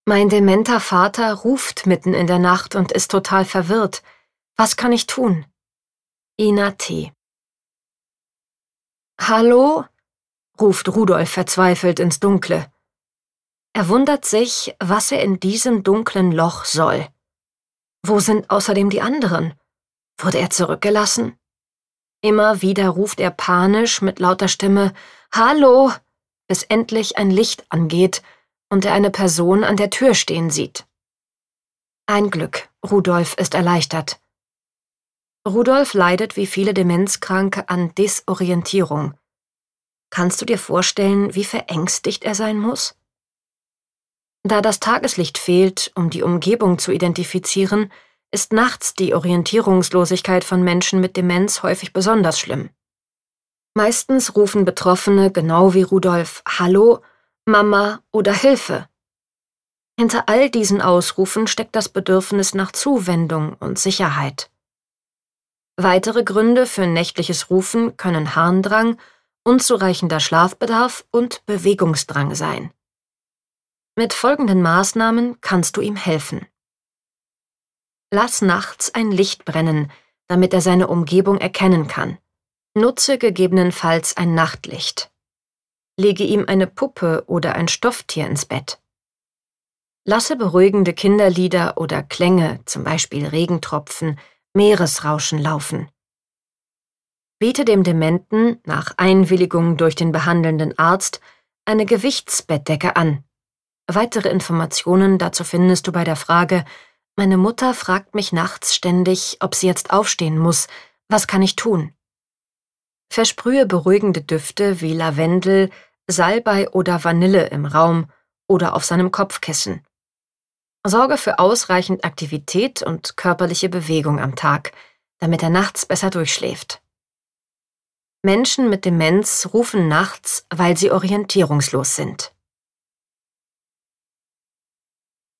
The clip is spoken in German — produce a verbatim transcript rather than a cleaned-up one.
Mein dementer Vater ruft mitten in der Nacht und ist total verwirrt. Was kann ich tun? Ina T. Hallo? Ruft Rudolf verzweifelt ins Dunkle. Er wundert sich, was er in diesem dunklen Loch soll. Wo sind außerdem die anderen? Wurde er zurückgelassen? Immer wieder ruft er panisch mit lauter Stimme »Hallo!«, bis endlich ein Licht angeht und er eine Person an der Tür stehen sieht. Ein Glück, Rudolf ist erleichtert. Rudolf leidet wie viele Demenzkranke an Desorientierung. Kannst du dir vorstellen, wie verängstigt er sein muss? Da das Tageslicht fehlt, um die Umgebung zu identifizieren, ist nachts die Orientierungslosigkeit von Menschen mit Demenz häufig besonders schlimm. Meistens rufen Betroffene, genau wie Rudolf, »Hallo«, »Mama« oder »Hilfe«. Hinter all diesen Ausrufen steckt das Bedürfnis nach Zuwendung und Sicherheit. Weitere Gründe für nächtliches Rufen können Harndrang, unzureichender Schlafbedarf und Bewegungsdrang sein. Mit folgenden Maßnahmen kannst du ihm helfen. Lass nachts ein Licht brennen, damit er seine Umgebung erkennen kann. Nutze gegebenenfalls ein Nachtlicht. Lege ihm eine Puppe oder ein Stofftier ins Bett. Lasse beruhigende Kinderlieder oder Klänge, zum Beispiel Regentropfen, Meeresrauschen laufen. Biete dem Dementen, nach Einwilligung durch den behandelnden Arzt, eine Gewichtsbettdecke an. Weitere Informationen dazu findest du bei der Frage »Meine Mutter fragt mich nachts ständig, ob sie jetzt aufstehen muss. Was kann ich tun?« Versprühe beruhigende Düfte wie Lavendel, Salbei oder Vanille im Raum oder auf seinem Kopfkissen. Sorge für ausreichend Aktivität und körperliche Bewegung am Tag, damit er nachts besser durchschläft. Menschen mit Demenz rufen nachts, weil sie orientierungslos sind.